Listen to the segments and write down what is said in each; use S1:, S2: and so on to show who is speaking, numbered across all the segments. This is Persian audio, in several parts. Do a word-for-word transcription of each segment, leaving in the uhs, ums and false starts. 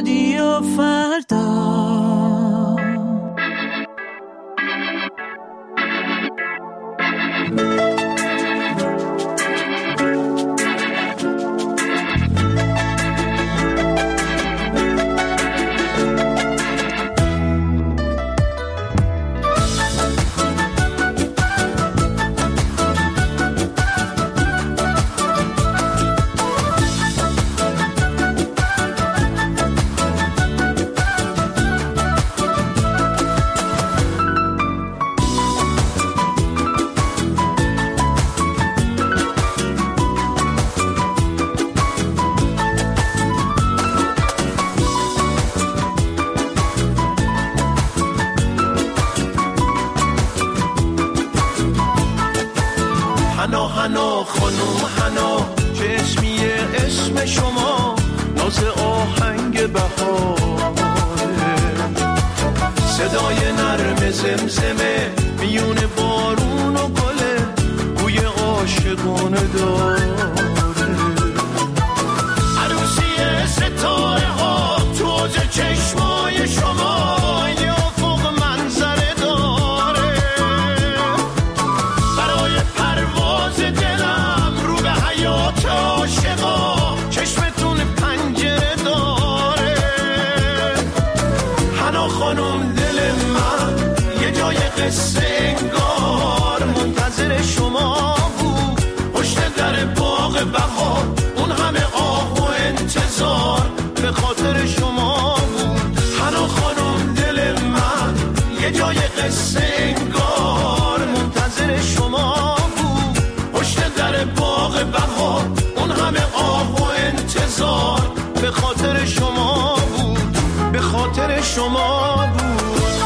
S1: رادیو فردا.
S2: حنا حنا خانم حنا چشمیه اسم شما ناز آهنگ بهاره، صدای نرم زمزمه میون بارون و گله بوی عاشقانه داره، عروسی ستاره ها تو اوج چشمای شما یا فوق منظره داره، برای پرواز دلم رو به حیات عاشقا چشمتون پنجره داره. حنا خانم دل من یه جای قصه انگار منتظر شما بود، پشت در باغ بهار اون همه آه و انتظار به خاطر شما بود. حنا خانم دل من یه جای قصه انگار منتظر شما بود، پشت در باغ بهار اون همه آه و انتظار به خاطر شما بود، به خاطر شما بود.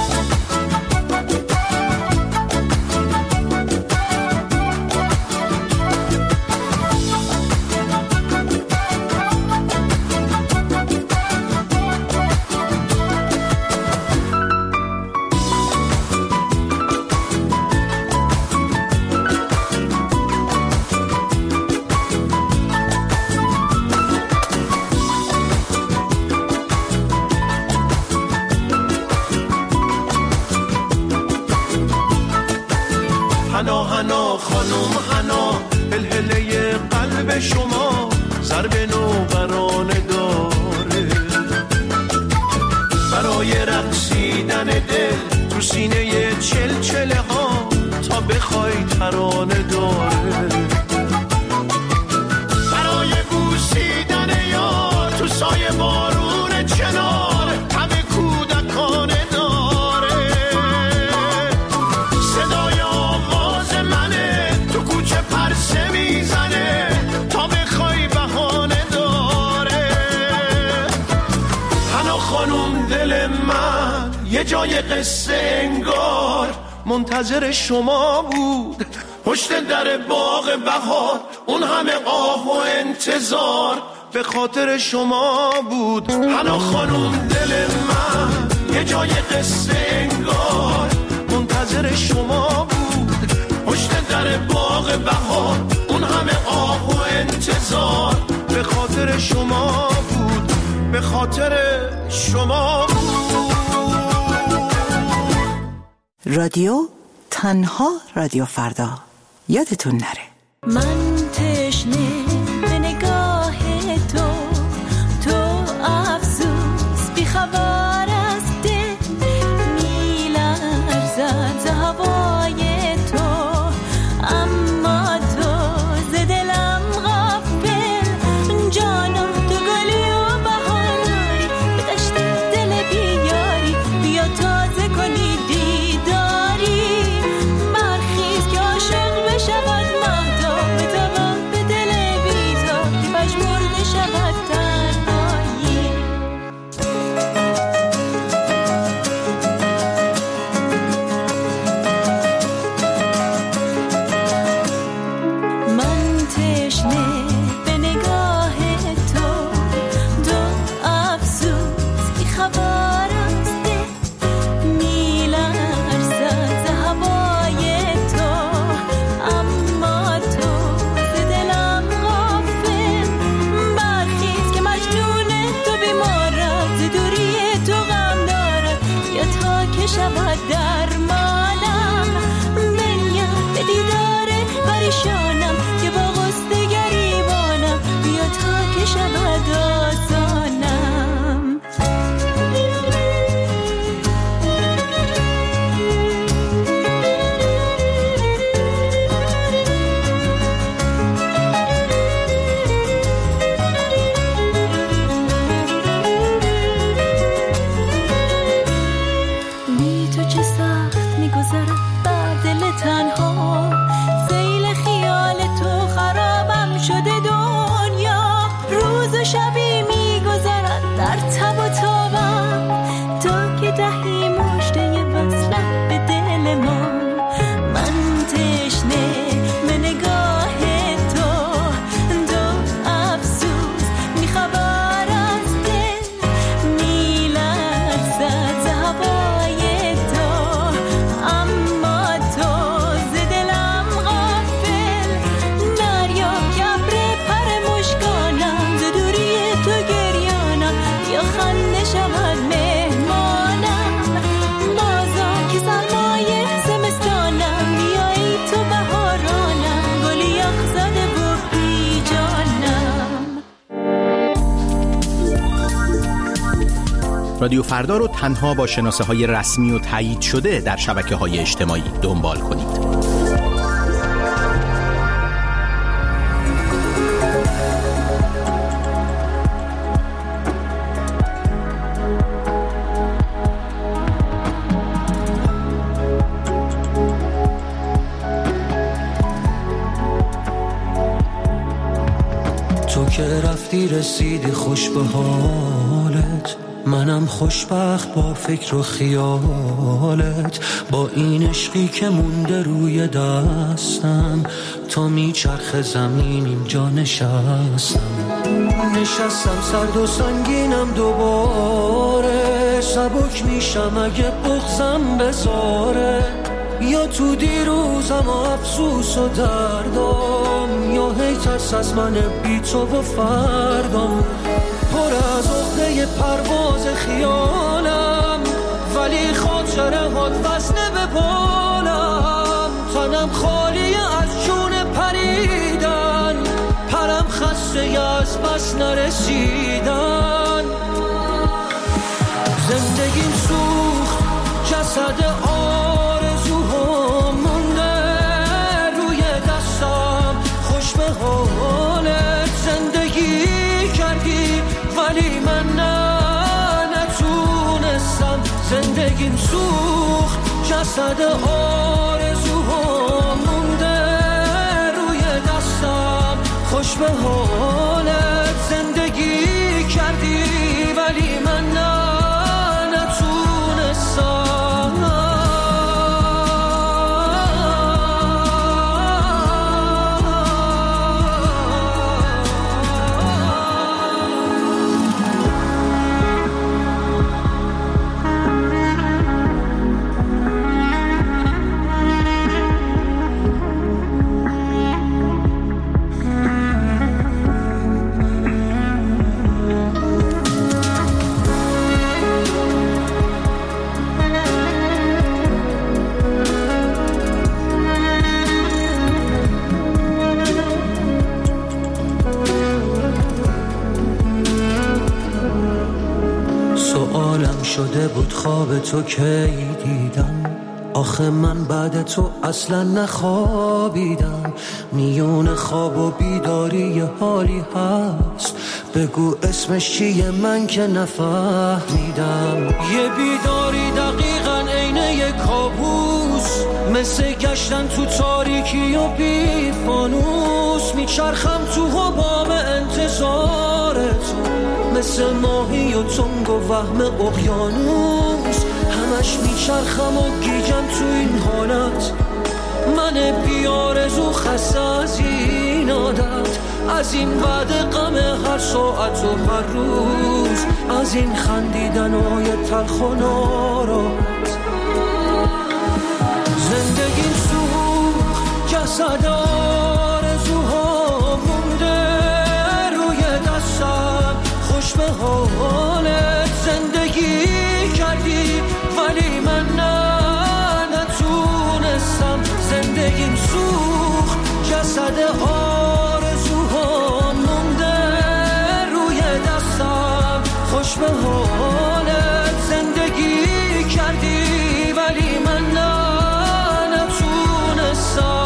S2: حنا حنا خانم حنا هلهله قلب شما ضرب نوبرانه داره، برای رقصیدن دل تو سینه چلچله ها تا بخوای ترانه داره، برای بوسیدن یار تو سایه بارون چنار همه کودکانه داره، صدای آواز منه تو کوچه پرسه میزنه تا بخوای بهانه داره. حنا خانم دل من یه جای قصه انگار منتظر شما بود، پشت در باغ بهار اون همه آه و انتظار به خاطر شما بود. حنا خانم دل من یه جای قصه انگار منتظر شما بود، پشت در باغ بهار اون همه آه و انتظار به خاطر شما بود، به خاطر شما بود.
S1: رادیو تنها رادیو فردا، یادتون نره.
S3: من تشنه به نگاه تو، تو افسوس بی خبر از دل میلرزد ز هوای تو، اما تو ز دلم غافل جانم تو گلی و بهاری به دشت دل بیاری بیا تازه کنی دیداری، برخیز که عاشق بشود مهدا به دلم به دل
S4: رادیو فردا رو تنها با شناسه های رسمی و تایید شده در شبکه های اجتماعی دنبال کنید.
S5: تو که رفتی رسیدی خوش به حالت، منم خوشبخت با فکر و خیالت، با این عشقی که مونده روی دستم، تا میچرخ زمین اینجا نشستم. نشستم سرد و سنگینم دوباره، سبک میشم اگه بغضم بذاره، یا تو دیروزم افسوس و دردم، یا هی ترس از من بی تو و فردم. پر از عقده پرواز خیالم، ولی خاطره هات وزنه به بالم. تنم خالی از جون پریدن، پرم خسته از بس نرسیدن. زندگیم سوخت جسد آرزوها مونده روی دستم، خوش به حالت زندگی کردی ولی من نه نتونستم. زندگیم سوخت جسد آرزوها مونده روی دستم، خوش به حالت زندگی کردی ولی من نه شده بود خواب تو کی دیدم، آخه من بعد تو اصلا نخوابیدم. میون خواب و بیداری یه حالی هست، بگو اسمش چیه من که نفهمیدم. یه بیداری دقیقاً عین یه کابوس، مثل گشتن تو تاریکی و بی فانوس. میچرخم تو حباب انتظار تو، مثل ماهی و تنگ و وهم اقیانوس. همش میچرخم و گیجم تو این حالت، من بیارزو خسته از این عادت، از این بعد غم هر ساعت و هر روز، از این خندیدنای تلخ و ناراحت. زندگیم سوخت جسد آرزوها مونده روی دستم، خوش به حالت زندگی کردی ولی من نه نتونستم. زندگیم سوخت جسد آرزوها مونده روی دستم، خوش به حالت زندگی کردی ولی من نه نتونستم.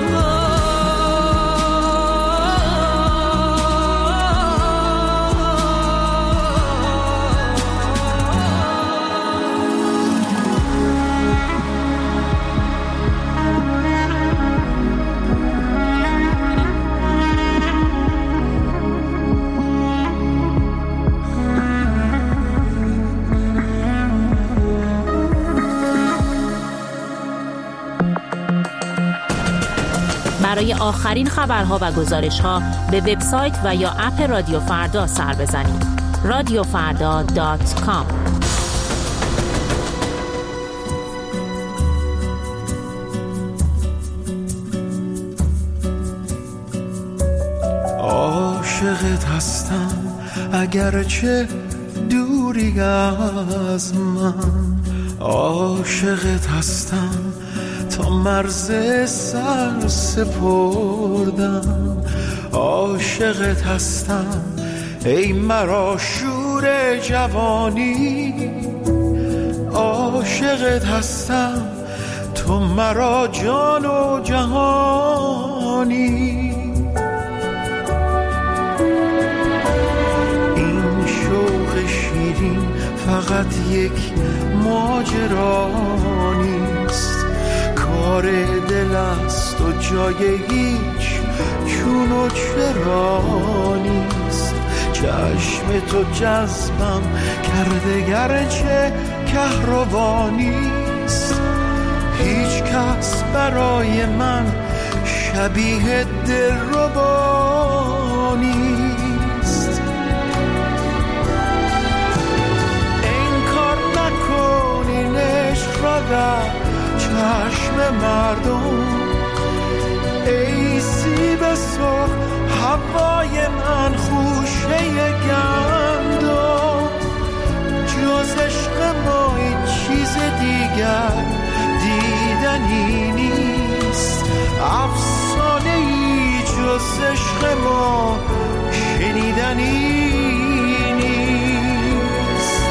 S6: برای آخرین خبرها و گزارش‌ها به وبسایت و یا اپ رادیو فردا سر بزنید. رادیو فردا دات کام.
S2: عاشقت هستم اگرچه دوری از من، عاشقت هستم تا مرز سر سپردم. عاشقت هستم ای مرا شور نور جوانی عاشقت هستم، تو مرا جان و جهانی. این شوق شیرین فقط یک ماجرا نیست، کار دل است و جای هیچ چون و چرا نیست. چشم تو جذبم کرده گرچه کهربانیست، هیچ کس برای من شبیه دلربا نیست. انکار نکنین عشق را در چشم مردم، ای سیب سرخ هوای من خوشه گندم. جز عشق ما هیچ چیز دیگر دیدنی نیست، افسانه ای جز عشق ما شنیدنی نیست.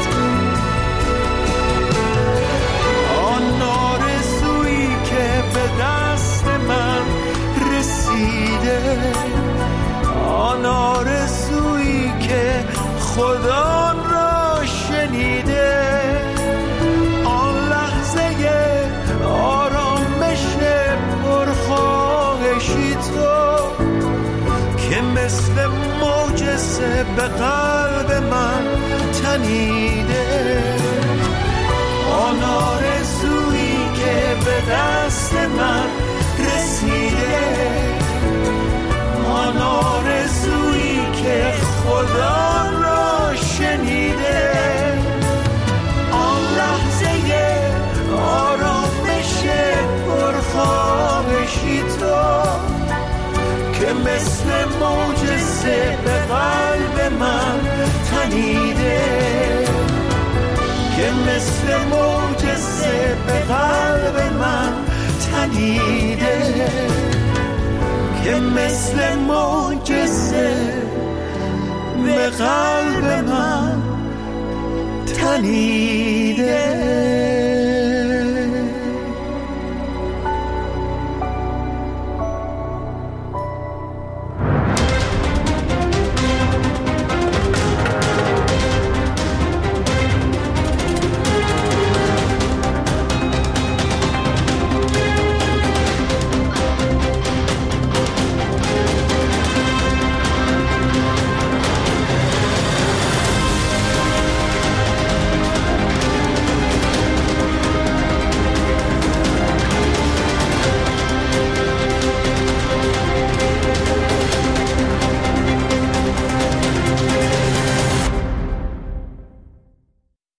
S2: آن آرزویی که به دست من رسیده، آن آرزویی که خدا را شنیده، آن لحظه آرامش پرخواهشی تو که مثل معجزه به قلب من تنیده، آن آرزویی که به دست من رسیده، آن آرزویی که خدا را شنیده، آن لحظه آرامش پرخواهشی تو که مثل معجزه به قلب من تنیده، که مثل معجزه به قلب من تنیده، که مثل معجزه به قلب من تنیده.